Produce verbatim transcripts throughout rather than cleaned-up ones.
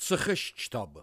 Çıxış kitabı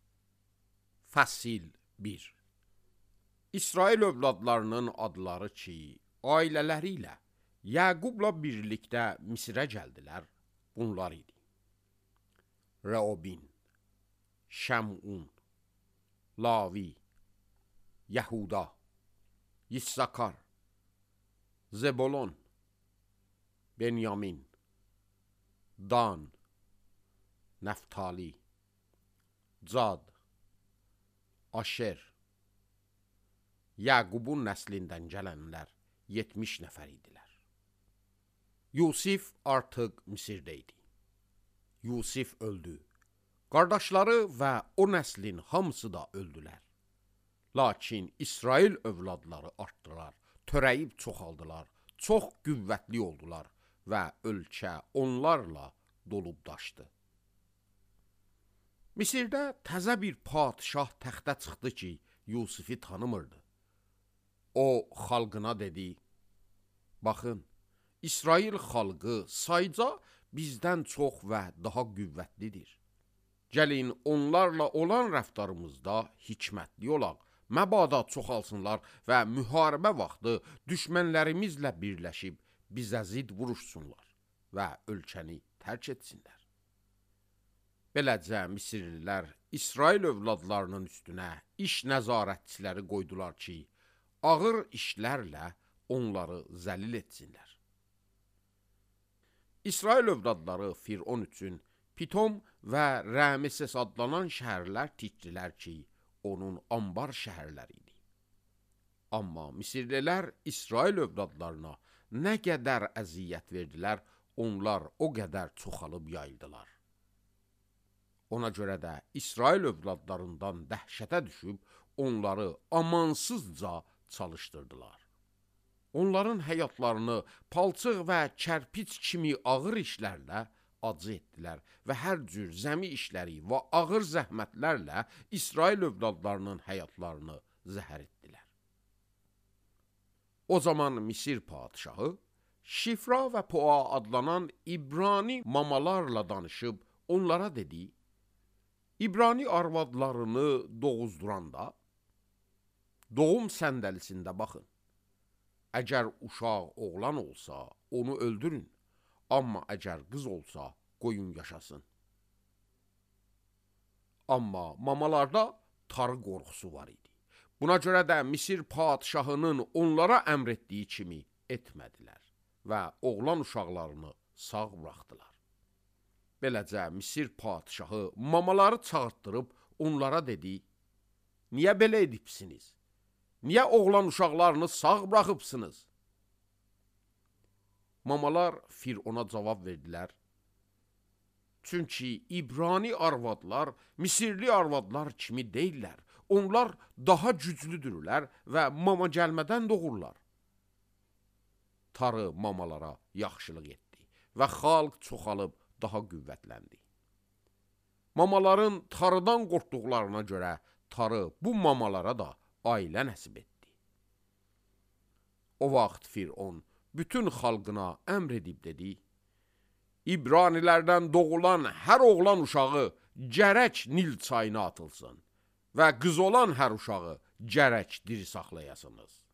Fəsil bir İsrail övladlarının adları ki, ailələri ilə Yəqubla birlikdə Misirə gəldilər, bunlar idi. Rəubin, Şəmun, Lavi, Yəhuda, Yissakar, Zebolon, Benyamin, Dan, Nəftali, Cad, Aşer, Yəqubun nəslindən gələnlər yetmiş nəfər idilər. Yusif artıq Misirdə idi. Yusif öldü. Qardaşları və o nəslin hamısı da öldülər. Lakin İsrail övladları artdılar, törəyib çoxaldılar, çox qüvvətli oldular və ölkə onlarla dolub daşdı. Misirdə təzə bir padişah təxtə çıxdı ki, Yusifi tanımırdı. O, xalqına dedi, baxın, İsrail xalqı sayca bizdən çox və daha qüvvətlidir. Gəlin, onlarla olan rəftarımızda hikmətli olaq, məbada çoxalsınlar və müharibə vaxtı düşmənlərimizlə birləşib bizə zid vuruşsunlar və ölkəni tərk etsinlər. Beləcə Misirlilər İsrail övladlarının üstünə iş nəzarətçiləri qoydular ki, ağır işlərlə onları zəlil etsinlər. İsrail övladları Firon üçün Pitom və Rəmeses adlanan şəhərlər tikdilər ki, onun ambar şəhərləri idi. Amma Misirlilər İsrail övladlarına nə qədər əziyyət verdilər, onlar o qədər çoxalıb yayıldılar. Ona görə də İsrail övladlarından dəhşətə düşüb, onları amansızca çalışdırdılar. Onların həyatlarını palçıq və kərpiç kimi ağır işlərlə acı etdilər və hər cür zəmi işləri və ağır zəhmətlərlə İsrail övladlarının həyatlarını zəhər etdilər. O zaman Misir padişahı Şifra və Poa adlanan İbrani mamalarla danışıb onlara dedi, İbrani arvadlarını doğuzduranda, doğum səndəlisində baxın. Əgər uşaq oğlan olsa, onu öldürün. Amma əgər qız olsa, qoyun yaşasın. Amma mamalarda tarı qorxusu var idi. Buna görə də Misir padişahının onlara əmr etdiyi kimi etmədilər və oğlan uşaqlarını sağ buraxdılar. Beləcə Misir padişahı mamaları çağırtdırıb onlara dedi, niyə belə edibsiniz? Niyə oğlan uşaqlarını sağ buraxıbsınız? Mamalar Firona cavab verdilər, çünki İbrani arvadlar Misirli arvadlar kimi deyirlər, onlar daha güclüdürlər və mama gəlmədən doğurlar. Tarı mamalara yaxşılıq etdi və xalq çoxalıb daha qüvvətləndi. Mamaların tarıdan qorxduqlarına görə tarı bu mamalara da ailə nəsib etdi. O vaxt Firon bütün xalqına əmr edib dedi, İbranilərdən doğulan hər oğlan uşağı gərək Nil çayına atılsın və qız olan hər uşağı gərək diri saxlayasınız.